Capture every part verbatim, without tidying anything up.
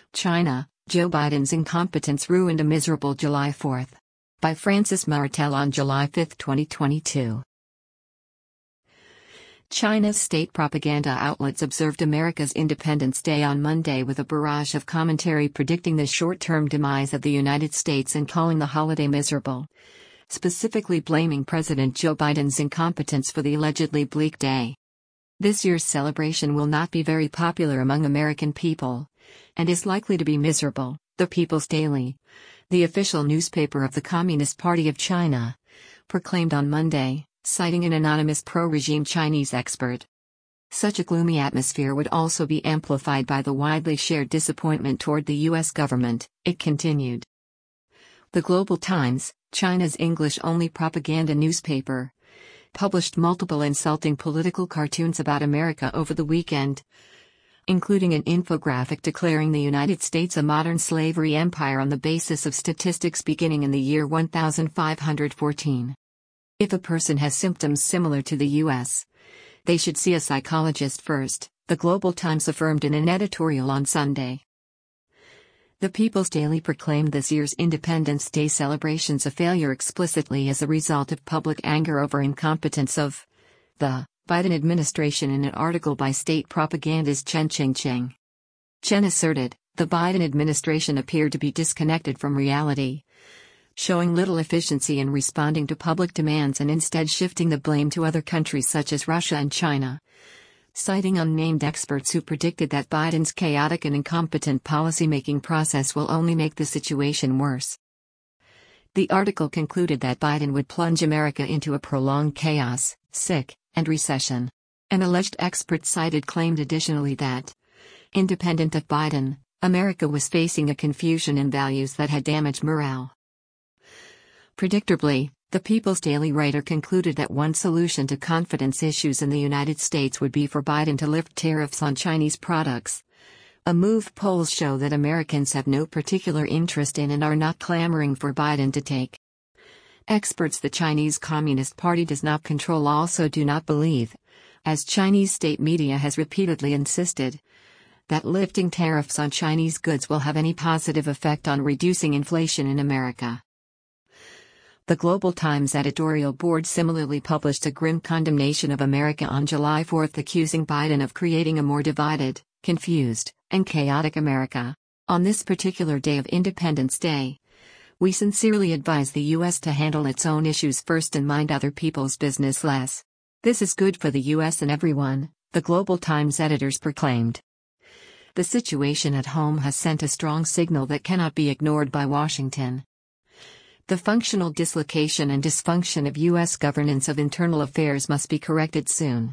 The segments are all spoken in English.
China, Joe Biden's incompetence ruined a miserable July fourth. By Francis Martel on July fifth, twenty twenty-two. China's state propaganda outlets observed America's Independence Day on Monday with a barrage of commentary predicting the short-term demise of the United States and calling the holiday miserable, specifically blaming President Joe Biden's incompetence for the allegedly bleak day. This year's celebration will not be very popular among American people, and is likely to be miserable, the People's Daily, the official newspaper of the Communist Party of China, proclaimed on Monday, citing an anonymous pro-regime Chinese expert. Such a gloomy atmosphere would also be amplified by the widely shared disappointment toward the U S government, it continued. The Global Times, China's English-only propaganda newspaper, published multiple insulting political cartoons about America over the weekend, including an infographic declaring the United States a modern slavery empire on the basis of statistics beginning in the year fifteen fourteen. If a person has symptoms similar to the U S, they should see a psychologist first, the Global Times affirmed in an editorial on Sunday. The People's Daily proclaimed this year's Independence Day celebrations a failure explicitly as a result of public anger over incompetence of the Biden administration in an article by state propagandist Chen Qingqing. Chen asserted, the Biden administration appeared to be disconnected from reality, showing little efficiency in responding to public demands and instead shifting the blame to other countries such as Russia and China, citing unnamed experts who predicted that Biden's chaotic and incompetent policymaking process will only make the situation worse. The article concluded that Biden would plunge America into a prolonged chaos, sick, and recession. An alleged expert cited claimed additionally that, independent of Biden, America was facing a confusion in values that had damaged morale. Predictably, the People's Daily writer concluded that one solution to confidence issues in the United States would be for Biden to lift tariffs on Chinese products, a move polls show that Americans have no particular interest in and are not clamoring for Biden to take. Experts the Chinese Communist Party does not control also do not believe, as Chinese state media has repeatedly insisted, that lifting tariffs on Chinese goods will have any positive effect on reducing inflation in America. The Global Times editorial board similarly published a grim condemnation of America on July fourth, accusing Biden of creating a more divided, confused, and chaotic America. On this particular day of Independence Day, we sincerely advise the U S to handle its own issues first and mind other people's business less. This is good for the U S and everyone, the Global Times editors proclaimed. The situation at home has sent a strong signal that cannot be ignored by Washington. The functional dislocation and dysfunction of U S governance of internal affairs must be corrected soon.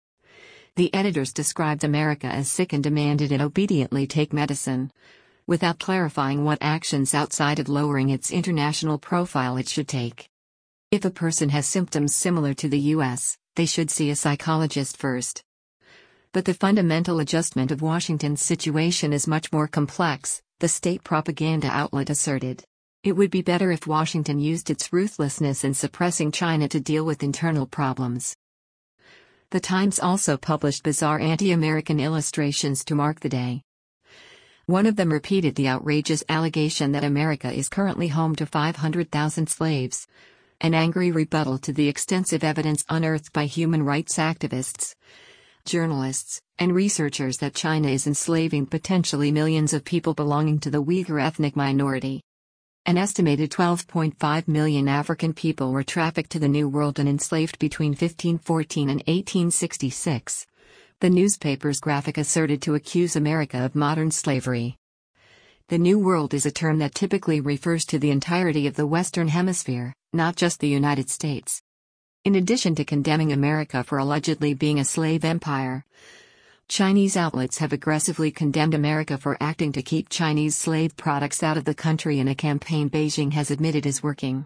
The editors described America as sick and demanded it obediently take medicine, without clarifying what actions outside of lowering its international profile it should take. If a person has symptoms similar to the U S, they should see a psychologist first. But the fundamental adjustment of Washington's situation is much more complex, the state propaganda outlet asserted. It would be better if Washington used its ruthlessness in suppressing China to deal with internal problems. The Times also published bizarre anti-American illustrations to mark the day. One of them repeated the outrageous allegation that America is currently home to five hundred thousand slaves, an angry rebuttal to the extensive evidence unearthed by human rights activists, journalists, and researchers that China is enslaving potentially millions of people belonging to the Uyghur ethnic minority. An estimated twelve point five million African people were trafficked to the New World and enslaved between fifteen fourteen and eighteen sixty-six. The newspaper's graphic asserted to accuse America of modern slavery. The New World is a term that typically refers to the entirety of the Western Hemisphere, not just the United States. In addition to condemning America for allegedly being a slave empire, Chinese outlets have aggressively condemned America for acting to keep Chinese slave products out of the country in a campaign Beijing has admitted is working.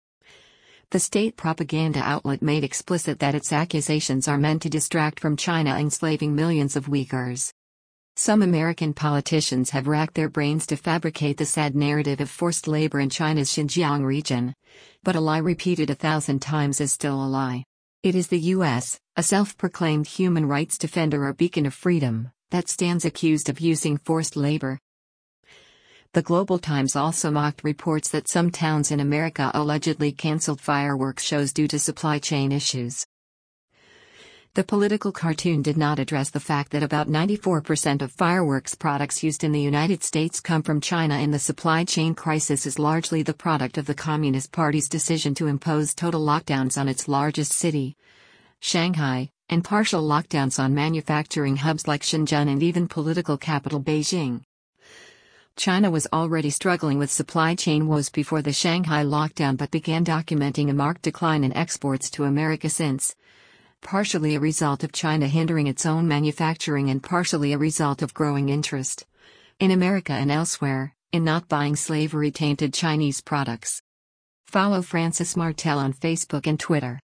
The state propaganda outlet made explicit that its accusations are meant to distract from China enslaving millions of Uyghurs. Some American politicians have racked their brains to fabricate the sad narrative of forced labor in China's Xinjiang region, but a lie repeated a thousand times is still a lie. It is the U S, a self-proclaimed human rights defender or beacon of freedom, that stands accused of using forced labor. The Global Times also mocked reports that some towns in America allegedly canceled fireworks shows due to supply chain issues. The political cartoon did not address the fact that about ninety-four percent of fireworks products used in the United States come from China, and the supply chain crisis is largely the product of the Communist Party's decision to impose total lockdowns on its largest city, Shanghai, and partial lockdowns on manufacturing hubs like Shenzhen and even political capital Beijing. China was already struggling with supply chain woes before the Shanghai lockdown but began documenting a marked decline in exports to America since, partially a result of China hindering its own manufacturing and partially a result of growing interest in America and elsewhere in not buying slavery-tainted Chinese products. Follow Francis Martel on Facebook and Twitter.